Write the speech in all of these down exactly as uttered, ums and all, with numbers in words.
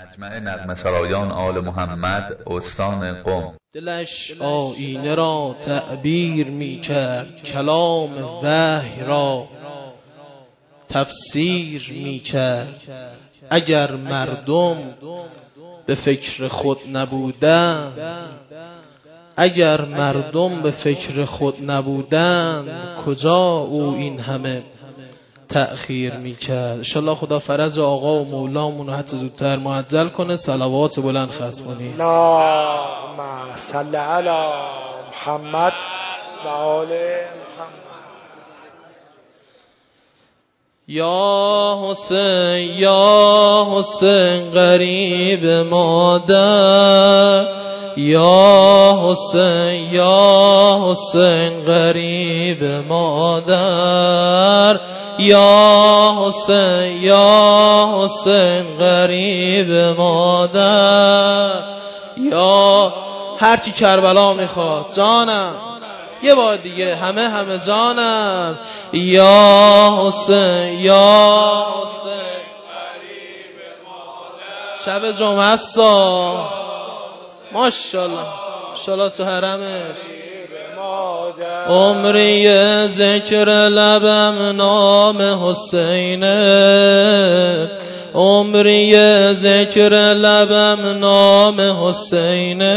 مجمع نغمه سرایان آل محمد استان قم. دلش آینه را تعبیر می کرد، کلام وحی را تفسیر می کرد. اگر مردم به فکر خود نبودند اگر مردم به فکر خود نبودند کجا او این همه تأخیر میکرد. انشالله خدا فرج آقا و مولامون رو حتی زودتر معجل کنه. صلوات بلند ختم کنید. اللهم صل علی محمد و آل محمد. یا حسین یا حسین غریب مادر، یا حسین یا حسین غریب مادر، یا حسین یا حسین غریب مادر. یا هرچی کربلا میخواد جانم، یه بار دیگه همه همه جانم. یا حسین یا حسین غریب مادر. شب جمعه سا ماشاءالله ماشاءالله تو حرمش. عمری ذکر لبم نام حسینه، عمری ذکر لبم نام حسینه.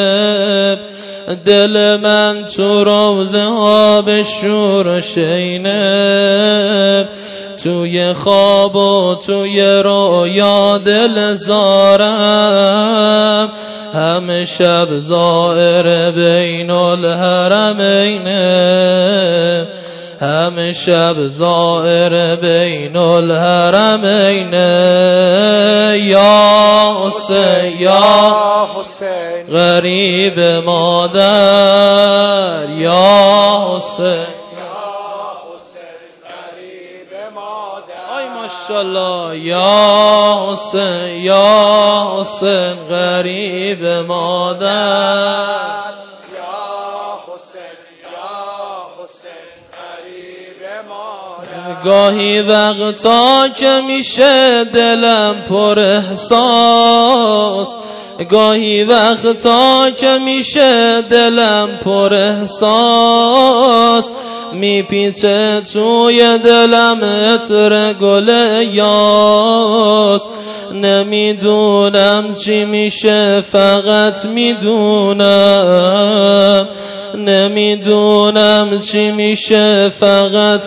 دل من تو روزه ها به شور و شینه، توی خواب و توی رویا دل زارم، همه شب زائر بین الحرمینه، همه شب زائر بین الحرمینه. یا حسین یا حسین غریب مادر، یا حسین ماشاءالله. یا حسین یا حسین غریب مادر، یا حسین یا حسین غریب مادر. گاهی وقتا که میشه دلم پر احساس، گاهی وقتا که میشه دلم پر احساس، میپیچه توی دلم عطر گل یاس. نمیدونم چی میشه فقط میدونم، نمیدونم چی میشه فقط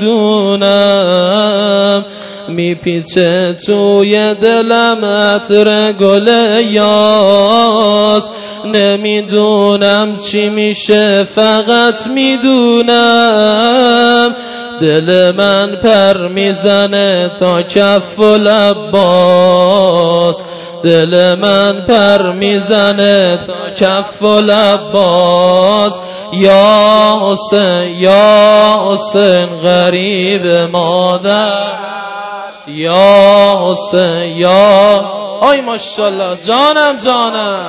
میدونم، میپیچه توی دلم عطر گل یاس. نمیدونم چی میشه فقط میدونم، دل من پر میزنه تا کف و لباس، دل من پر میزنه تا کف و لباس. یا حسین یا حسین غریب مادر، یا حسین یا آی ماشاءالله جانم جانم.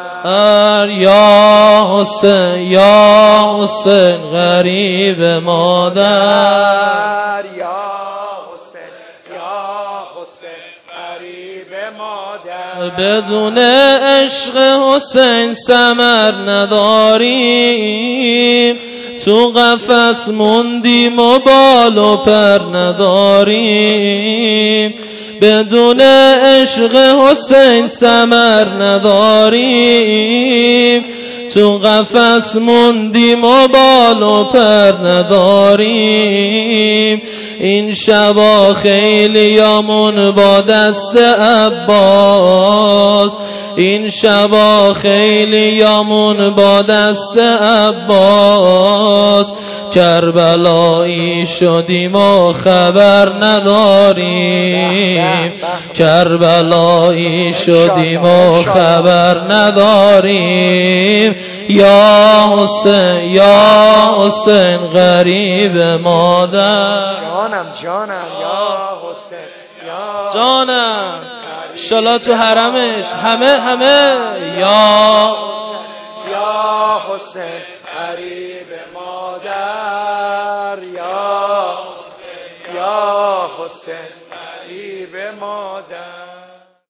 یا حسین یا حسین غریب مادر، یا حسین یا حسین غریب مادر. بدون عشق حسین ثمر نداریم، تو قفس موندیم و بال و پر نداریم. بدون عشق حسین ثمر نداریم، تو قفس موندیم و بال و پر نداریم. این شبا خیلیامون با دست عباس، این شبا خیلیامون با دست عباس. کربلایی شدیم و خبر نداریم، کربلایی شدیم و خبر نداریم. یا حسین یا حسین غریب مادر، جانم جانم یا حسین یا جانم. انشالله تو حرمش همه همه. یا یا حسین غریب مادر، یا حسین یا حسین غریب مادر.